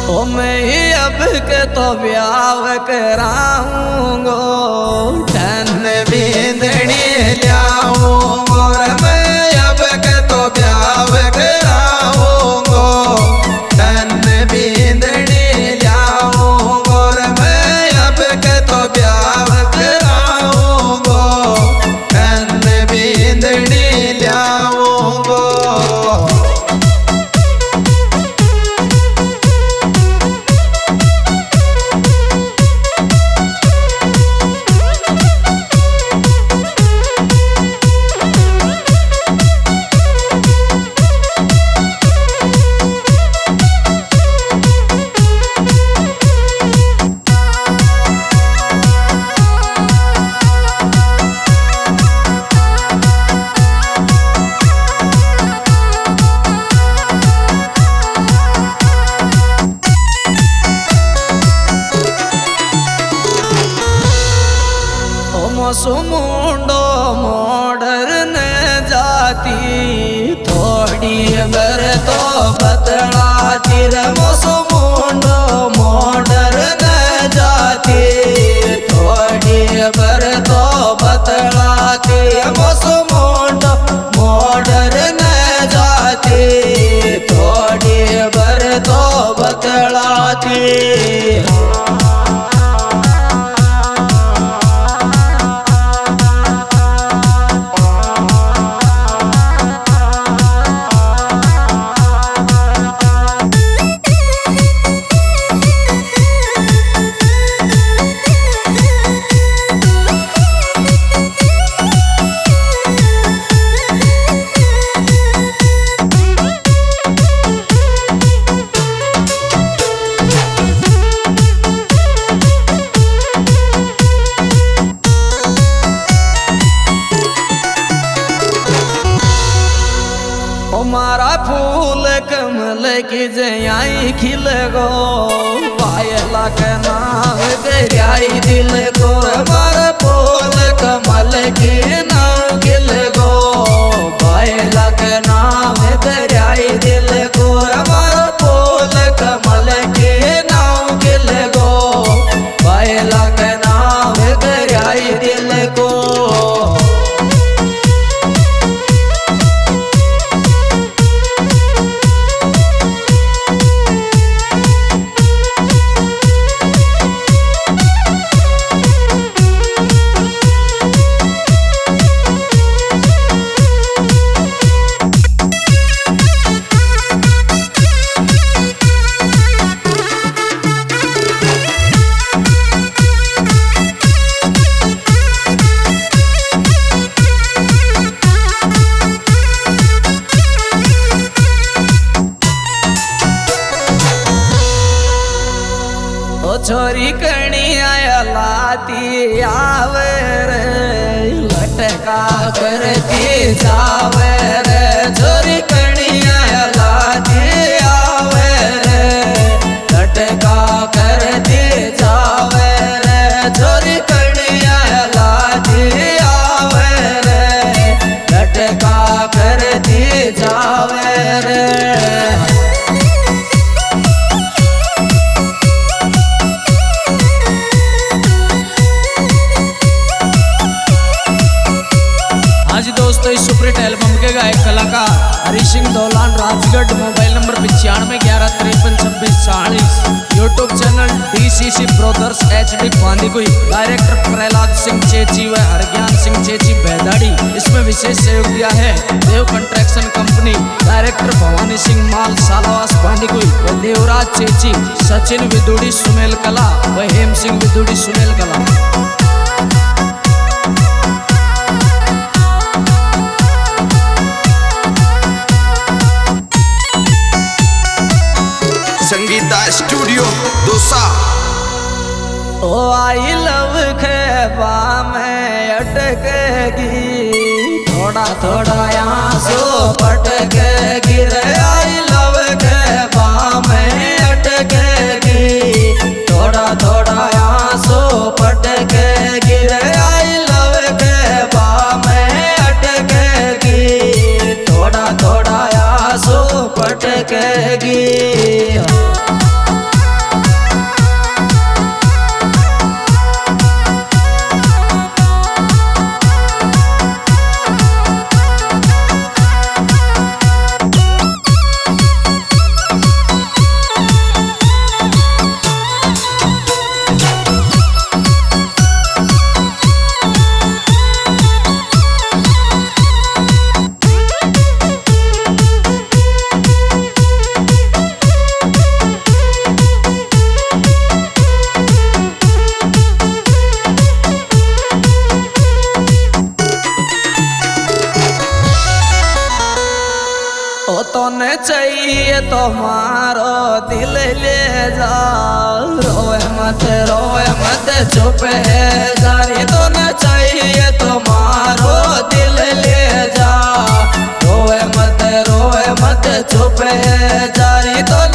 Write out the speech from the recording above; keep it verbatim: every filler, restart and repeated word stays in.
ओ मैं अब के तो ब्याह कराऊंगो धन बिंदनी लाऊंगो मैं अब के तो ब्याह कराऊंगो धन बिंदनी लाऊंगो मैं अब के तो ब्याह कराऊंगो धन बिंदनी लाऊंगो। सुमुंडो मॉडर्न जाती थोड़ी बर तो बतलाती रे सुमुंडो मॉडर्न जाती थोड़ी बर तो बतलाती सुमुंडो मॉडर्न जाती थोड़ी बर तो बतलाती। मारा फूल कमल की जयाई खिल गो वायला के नाम दरियाई दिल को मारा फूल कमल की नाम खिल गो वायला के नाम दरियाई दिल को मारा फूल कमल की नाम खिल गो वायला के नाम दरियाई दिल को। छोरी कणी आया लाती आवे रे लटका करती जावे रे छोरी कणी आया लाती आवे रे लटका करती जावे रे छोरी कणी आया लाती आवे रे लटका करती जावे रे। दोस्तों इस सुपरहिट एल्बम के गायक कलाकार हरी सिंह दौलान राजगढ़ मोबाइल नंबर पिचानवे ग्यारह तिरपन छब्बीस चालीस YouTube channel DCC brothers HD Bandikui director Prahlad Singh Chechi व हरज्ञान सिंह चेची बेदाड़ी। इसमें विशेष सहयोग दिया है Dev construction company director Bhawani Singh Mal Salawas Bandikui व देवराज चेची सचिन विदुड़ी सुमेल कला व हेम Singh Widuri Sumel Kala. Sangeeta studio Dausa. Oh I love खेबा में अटकेगी थोड़ा थोड़ा आंसू पटकेगी रे आई लव खेबा में अटकेगी थोड़ा थोड़ा आंसू पटकेगी रे आई लव खेबा में अटकेगी थोड़ा थोड़ा आंसू पटकेगी। तो मारो दिल ले जा, रोए मत रोए मत चुप है जारी तो न चाहिए तो मारो दिल ले जा, रोए मत रोए मत चुप है जारी तो